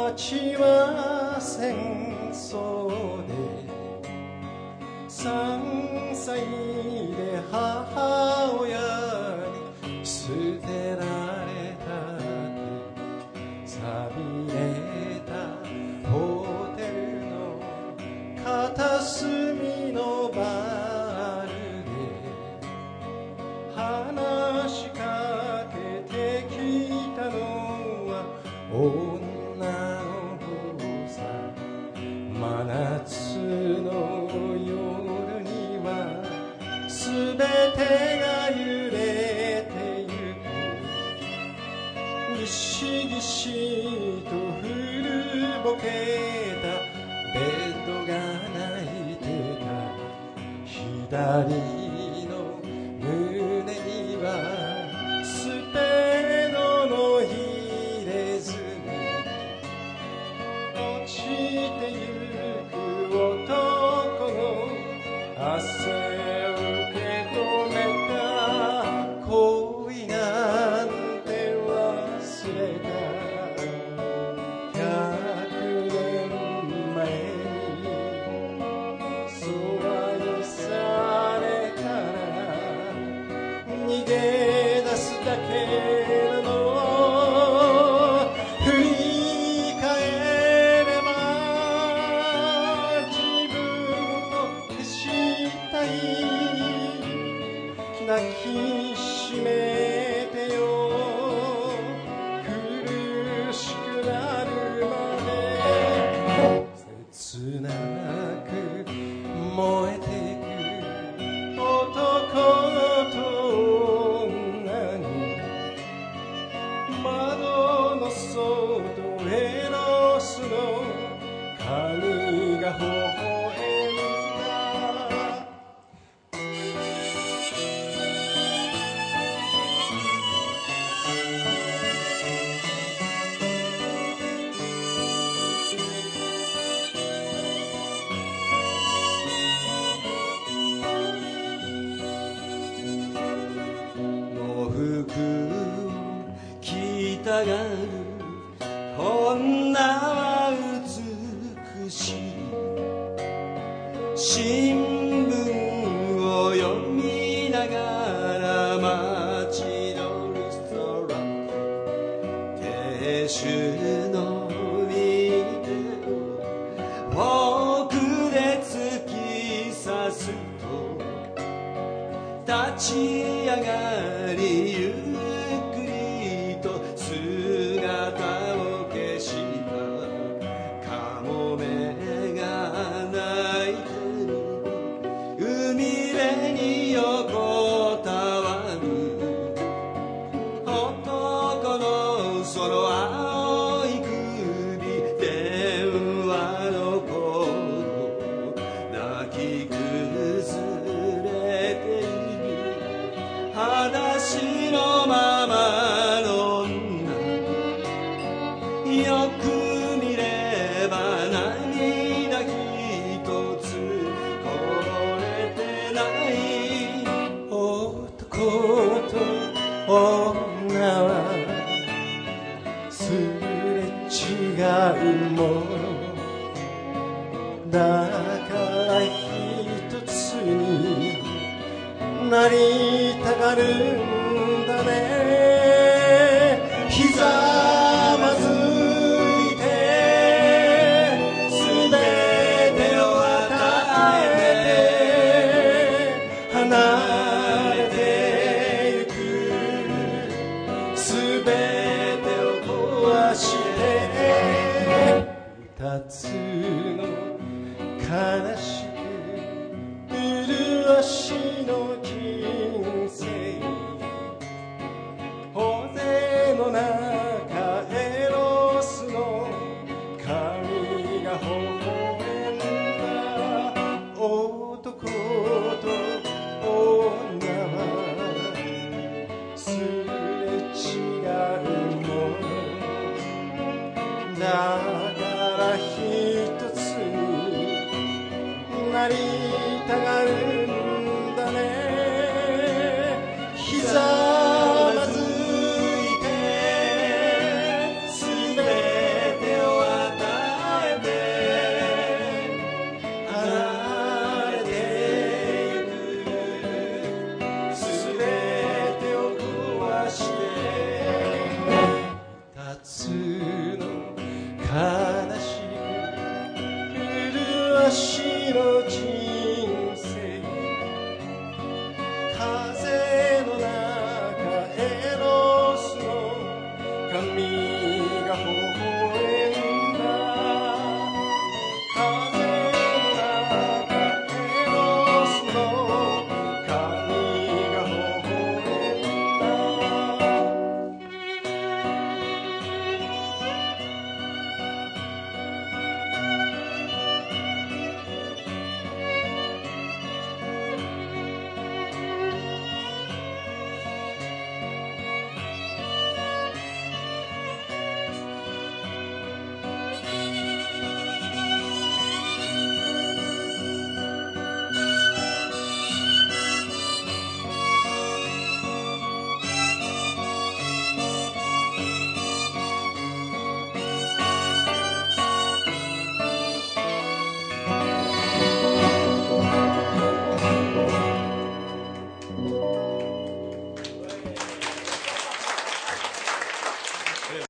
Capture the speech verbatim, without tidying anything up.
街は戦争でさんさいで母親に捨てられたって寂れたホテルの片隅のバールで話しかけてきたのは女の子さ。真夏の夜にはすべてが揺れてゆく。ぎしぎしと古ぼけたベッドが泣いてた。左の胸にはスペノの入れ墨。落ちてゆく男の汗を受け止めた。恋なんて忘れた。百年前にそう愛されたら逃げ出すだけなの。振り返れば自分を消したい。抱きしめてよ苦しくなるまで。切なく燃えていく男と女に窓の外エロスの髪が微笑んだ。喪服着たがる女は美しい。新聞を読みながら街のレストラン亭主の見てフォークで突き刺すと立ち上がりゆっくりと姿を消した。カモメが鳴いてる海辺に横たわる男のその青い首。電話のコード泣き崩れている。裸足のままの女。よく見れば涙一つこぼれてない。男と女はすれ違うものだから一つになりたがるんだね。ひざまずいてすべてを与えて離れてゆく。すべてを壊して二つの悲しく麗しい